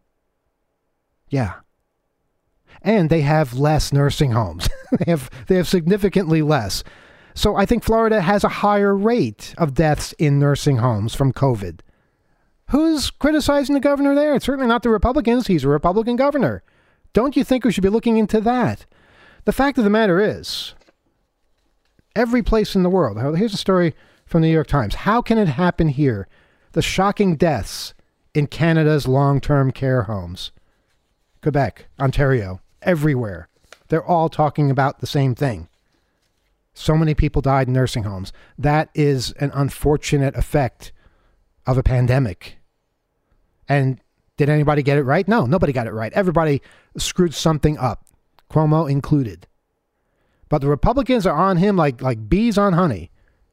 Yeah. And they have less nursing homes. they have they have significantly less. So I think Florida has a higher rate of deaths in nursing homes from COVID. Who's criticizing the governor there? It's certainly not the Republicans. He's a Republican governor. Don't you think we should be looking into that? The fact of the matter is, every place in the world, here's a story from the New York Times. How can it happen here? The shocking deaths in Canada's long-term care homes. Quebec, Ontario, everywhere. They're all talking about the same thing. So many people died in nursing homes. That is an unfortunate effect of a pandemic. And did anybody get it right? No, nobody got it right. Everybody screwed something up, Cuomo included. But the Republicans are on him like, like bees on honey.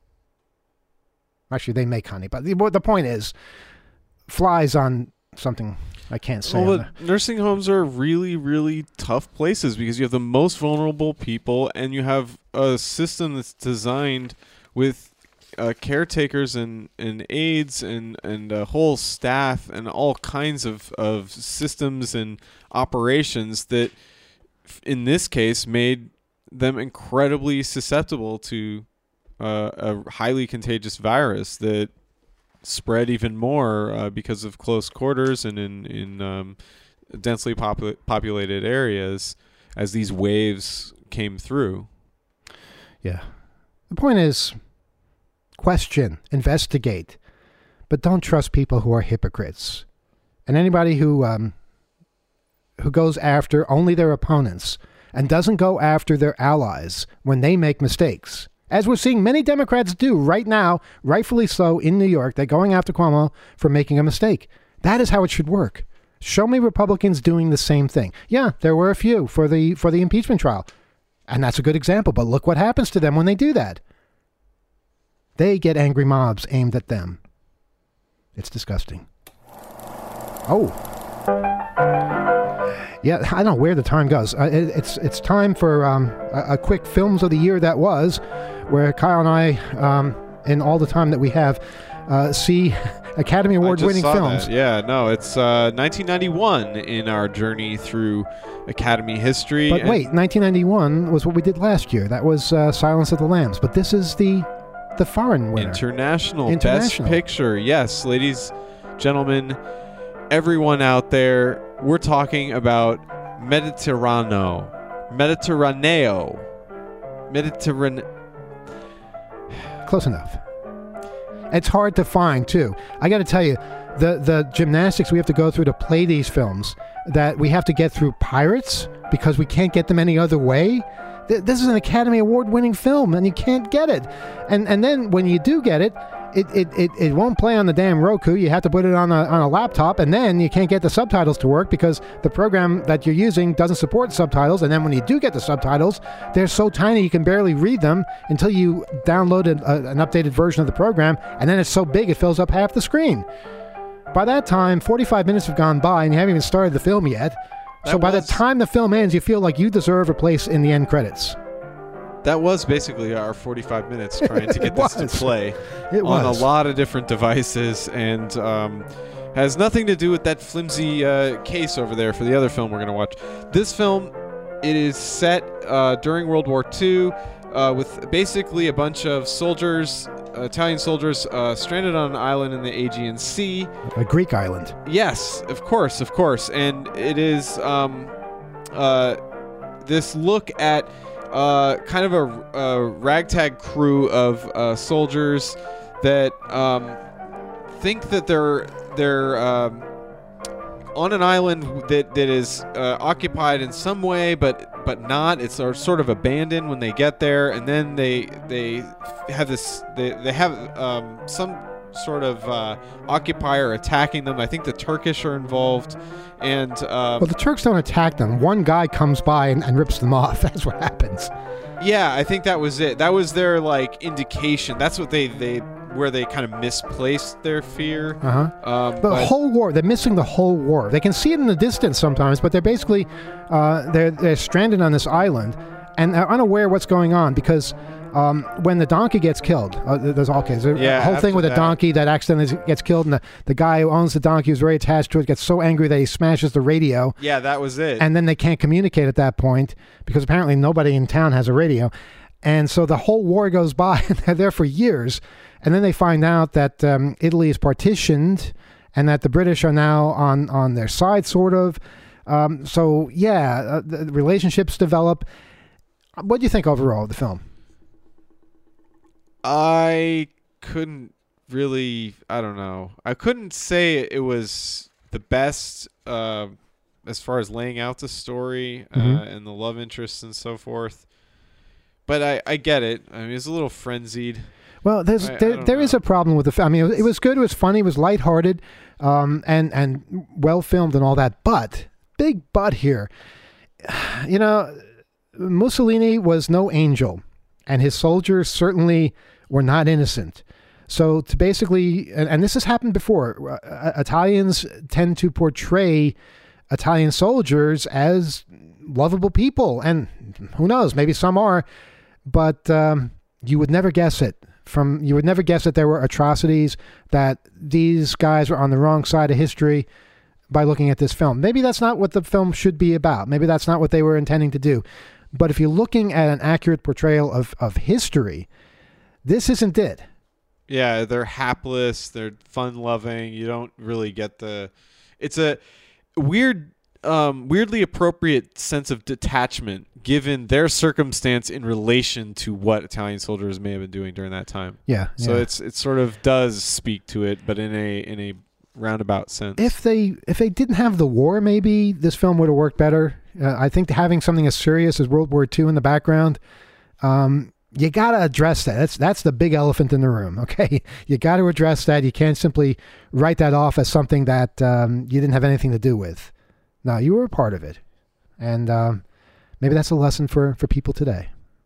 Actually, they make honey. But the, the point is, flies on something I can't say. Well, but nursing homes are really, really tough places because you have the most vulnerable people and you have a system that's designed with uh, caretakers and, and aides and, and a whole staff and all kinds of, of systems and operations that, in this case, made them incredibly susceptible to uh, a highly contagious virus that spread even more uh, because of close quarters and in, in um, densely popul- populated areas as these waves came through. Yeah. The point is, question, investigate, but don't trust people who are hypocrites. And anybody who um, who goes after only their opponents and doesn't go after their allies when they make mistakes, as we're seeing many Democrats do right now, rightfully so in New York. They're going after Cuomo for making a mistake. That is how it should work. Show me Republicans doing the same thing. Yeah, there were a few for the for the impeachment trial. And that's a good example. But look what happens to them when they do that. They get angry mobs aimed at them. It's disgusting. Oh. Yeah, I don't know where the time goes. Uh, it, it's it's time for um, a, a quick Films of the Year that was, where Kyle and I, um, in all the time that we have, uh, see Academy Award-winning films. That. Yeah, no, it's uh, nineteen ninety-one in our journey through Academy history. But wait, nineteen ninety-one was what we did last year. That was uh, Silence of the Lambs. But this is the the foreign winner. International, International. Best Picture. Yes, ladies, gentlemen, everyone out there, we're talking about Mediterraneo. Mediterraneo. Mediterranean. Close enough. It's hard to find, too. I got to tell you, the, the gymnastics we have to go through to play these films, that we have to get through pirates because we can't get them any other way. Th- this is an Academy Award-winning film, and you can't get it. And and then when you do get it, it, it, it, it won't play on the damn Roku. You have to put it on a, on a laptop, and then you can't get the subtitles to work because the program that you're using doesn't support subtitles. And then when you do get the subtitles, they're so tiny you can barely read them until you download a, a, an updated version of the program, and then it's so big it fills up half the screen. By that time, forty-five minutes have gone by, and you haven't even started the film yet. That so by was- the time the film ends, you feel like you deserve a place in the end credits. That was basically our forty-five minutes trying to get It this was. to play It on was. a lot of different devices, and um, has nothing to do with that flimsy uh, case over there for the other film we're going to watch. This film, it is set uh, during World War Two uh, with basically a bunch of soldiers, uh, Italian soldiers, uh, stranded on an island in the Aegean Sea. A Greek island. Yes, of course, of course. And it is um, uh, this look at uh, kind of a, a ragtag crew of uh, soldiers that um, think that they're they're um, on an island that that is uh, occupied in some way, but but not. It's sort of abandoned when they get there, and then they they have this they they have um, some sort of uh, occupier attacking them. I think the Turkish are involved, and um, Well, the Turks don't attack them. One guy comes by and, and rips them off. That's what happens. yeah, I think that was it. That was their like indication. That's what they they where they kind of misplaced their fear. Uh-huh. Um, The but- whole war, they're missing the whole war. They can see it in the distance sometimes, but they're basically, uh, they're, they're stranded on this island and are unaware what's going on because um, when the donkey gets killed, uh, there's all okay, there's a Yeah, whole thing after with a that- donkey that accidentally gets killed, and the, the guy who owns the donkey who's very attached to it gets so angry that he smashes the radio, yeah, that was it. and then they can't communicate at that point because apparently nobody in town has a radio. And so the whole war goes by, and they're there for years. And then they find out that um, Italy is partitioned and that the British are now on, on their side, sort of. Um, so, yeah, uh, the relationships develop. What do you think overall of the film? I couldn't really, I don't know. I couldn't say it was the best uh, as far as laying out the story uh, Mhm. and the love interests and so forth. But I, I get it. I mean, it's a little frenzied. Well, there's I- I there, don't there is know. a problem with the film. I mean, it was, it was good, it was funny, it was lighthearted, um, and and well filmed and all that. But big but here, you know, Mussolini was no angel, and his soldiers certainly were not innocent. So to basically, and, and this has happened before, uh, Italians tend to portray Italian soldiers as lovable people, and who knows, maybe some are, but um, you would never guess it. From you would never guess that there were atrocities, that these guys were on the wrong side of history by looking at this film. Maybe that's not what the film should be about. Maybe that's not what they were intending to do. But if you're looking at an accurate portrayal of, of history, this isn't it. Yeah, they're hapless. They're fun-loving. You don't really get the... It's a weird, um, weirdly appropriate sense of detachment given their circumstance in relation to what Italian soldiers may have been doing during that time. Yeah. So yeah. it's it sort of does speak to it, but in a in a roundabout sense. If they if they didn't have the war, maybe this film would have worked better. Uh, I think having something as serious as World War Two in the background, um, you got to address that. That's that's the big elephant in the room. Okay, you got to address that. You can't simply write that off as something that um, you didn't have anything to do with. No, you were a part of it, and um, maybe that's a lesson for for people today.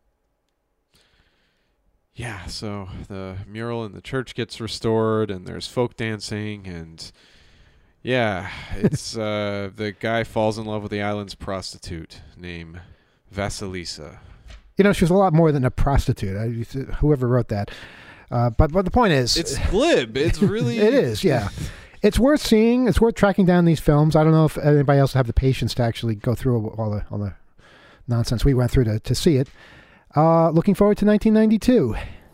Yeah, so the mural in the church gets restored, and there's folk dancing, and yeah, it's uh, the guy falls in love with the island's prostitute named Vasilisa. You know, she was a lot more than a prostitute. I, whoever wrote that, uh, but but the point is, It's glib. It's really it is. Yeah, it's worth seeing. It's worth tracking down these films. I don't know if anybody else will have the patience to actually go through all the all the nonsense we went through to to see it. Uh, looking forward to nineteen ninety-two,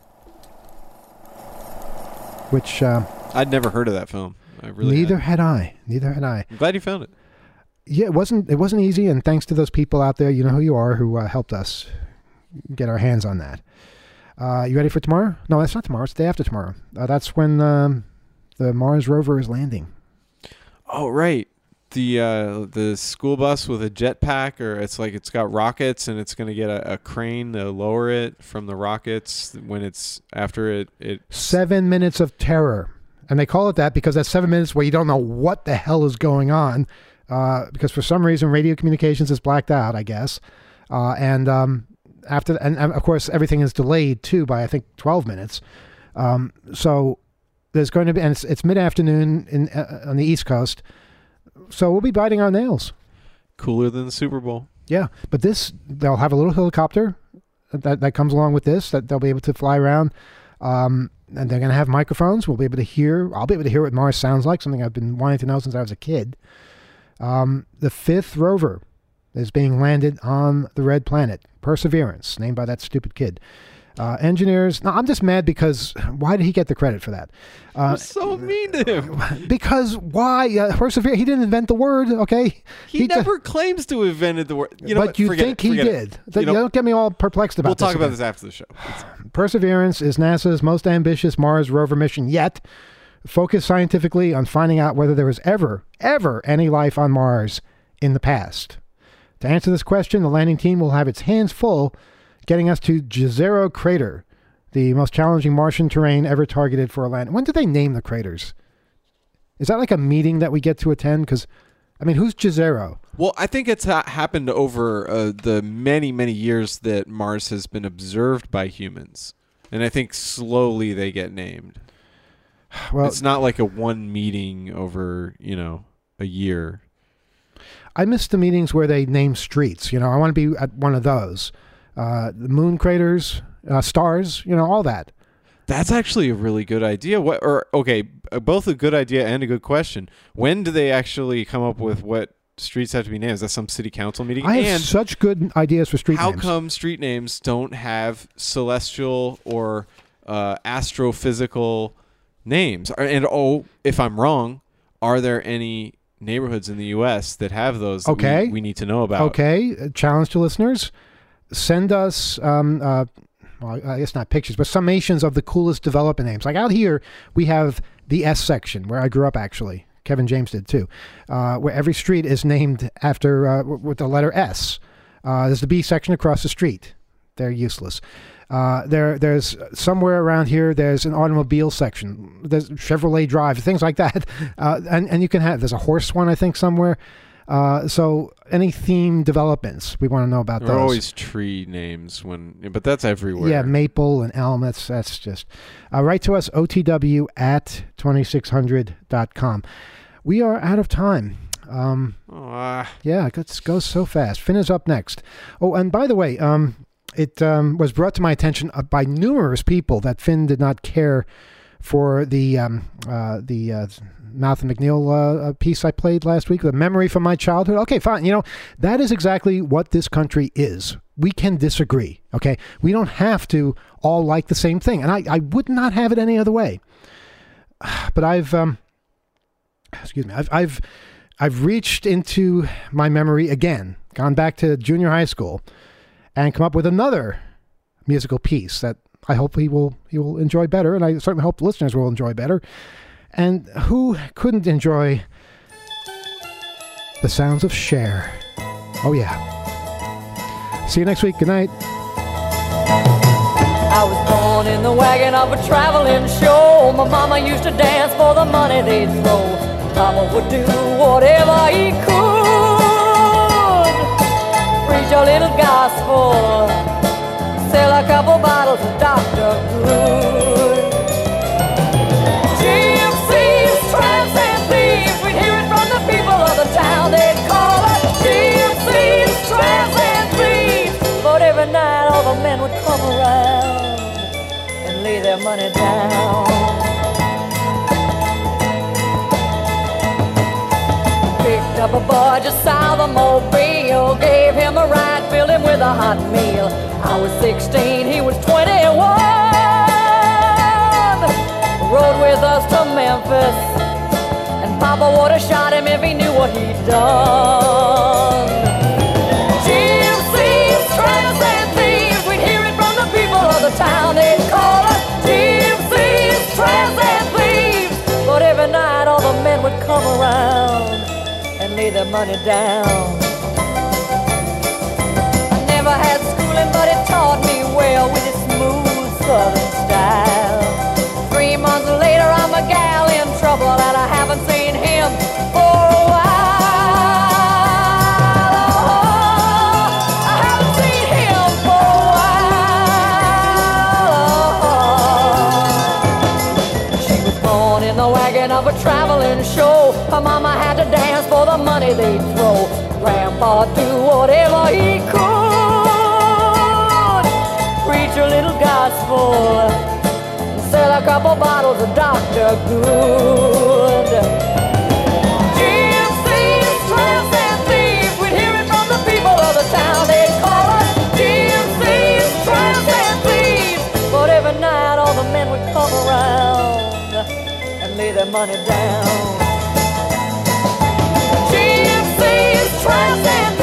which uh, I'd never heard of that film. I really neither hadn't. had I. Neither had I. I'm glad you found it. Yeah, it wasn't it wasn't easy, and thanks to those people out there, you know who you are, who uh, helped us get our hands on that. Uh, you ready for tomorrow? No, that's not tomorrow. It's the day after tomorrow. Uh, that's when um, the Mars rover is landing. Oh, right. the uh, the school bus with a jetpack, or it's like it's got rockets and it's going to get a, a crane to lower it from the rockets when it's after it it Seven minutes of terror, and they call it that because that's seven minutes where you don't know what the hell is going on, uh, because for some reason radio communications is blacked out, I guess, uh, and um, after and, and of course everything is delayed too by I think twelve minutes, um, so there's going to be and it's, it's mid afternoon in uh, on the East Coast. So we'll be biting our nails. Cooler than the Super Bowl. Yeah, but this, they'll have a little helicopter that, that comes along with this, that they'll be able to fly around. Um, and they're going to have microphones. We'll be able to hear, I'll be able to hear what Mars sounds like, something I've been wanting to know since I was a kid. Um, the fifth rover is being landed on the red planet, Perseverance, named by that stupid kid. Uh, engineers, no, I'm just mad because why did he get the credit for that? Uh, You're so mean to him. Because why? Uh, persevere. He didn't invent the word, okay? He, he never d- claims to have invented the word. You know, but you think it, he did. You you know, don't get me all perplexed about we'll this. We'll talk again. about this after the show. Perseverance is NASA's most ambitious Mars rover mission yet, focused scientifically on finding out whether there was ever, ever any life on Mars in the past. To answer this question, the landing team will have its hands full getting us to Jezero Crater, the most challenging Martian terrain ever targeted for a landing. When did they name the craters? Is that like a meeting that we get to attend? Because, I mean, who's Jezero? Well, I think it's ha- happened over uh, the many, many years that Mars has been observed by humans. And I think slowly they get named. Well, it's not like a one meeting over, you know, a year. I miss the meetings where they name streets. You know, I want to be at one of those. Uh, the moon craters, uh, stars, you know, all that. That's actually a really good idea. What? Or okay, both a good idea and a good question. When do they actually come up with what streets have to be named? Is that some city council meeting? I have and such good ideas for street how names. How come street names don't have celestial or uh, astrophysical names? And oh, if I'm wrong, are there any neighborhoods in the U S that have those that okay. we, we need to know about? Okay, challenge to listeners. Send us, um, uh, well, I guess not pictures, but summations of the coolest development names. Like out here, we have the S section, where I grew up, actually. Kevin James did, too. Uh, where every street is named after, uh, with the letter S. Uh, there's the B section across the street. They're useless. Uh, there, There's somewhere around here, there's an automobile section. There's Chevrolet Drive, things like that. Uh, and, and you can have, there's a horse one, I think, somewhere. Uh, so any theme developments, we want to know about there those. There are always tree names, when, but that's everywhere. Yeah, maple and elm. That's that's just. Uh, write to us, O T W at twenty-six hundred dot com. We are out of time. Um, oh, uh. Yeah, it goes so fast. Finn is up next. Oh, and by the way, um, it um, was brought to my attention by numerous people that Finn did not care for the um, uh, the uh, Malcolm McNeil uh, piece I played last week, the memory from my childhood. Okay, fine. You know, that is exactly what this country is. We can disagree, okay? We don't have to all like the same thing, and I, I would not have it any other way. But I've, um, excuse me, I've, I've, I've reached into my memory again, gone back to junior high school, and come up with another musical piece that I hope he will he will enjoy better, and I certainly hope the listeners will enjoy better. And who couldn't enjoy the sounds of Cher? Oh, yeah. See you next week. Good night. I was born in the wagon of a traveling show. My mama used to dance for the money they'd throw. Papa would do whatever he could. Preach a little gospel. Sell a couple bottles of Doctor Good. Gypsies, tramps, and thieves, we'd hear it from the people of the town. They'd call us gypsies, tramps, and thieves. But every night all the men would come around and lay their money down. Picked up a boy just south of Mobile, gave him a ride, filled him with a hot meal. I was sixteen, he was twenty-one. Rode with us to Memphis, and Papa would have shot him if he knew what he'd done. Gypsies, tramps, and thieves, we'd hear it from the people of the town. They'd call us gypsies, tramps, and thieves. But every night all the men would come around and and lay their money down. I never had schooling, but it taught me well with its smooth southern style. Three months later, I'm a gal in trouble, and I haven't seen him for a while. Oh, I haven't seen him for a while. She was born in the wagon of a traveling show. Her mama had to dance for the money they'd throw. Grandpa do whatever he could, preach a little gospel, sell a couple bottles of Doctor Good. Gypsies, tramps, and thieves, we'd hear it from the people of the town. They'd call us gypsies, tramps, and thieves. But every night all the men would come around and lay their money down. Gypsies, tramps, and thieves.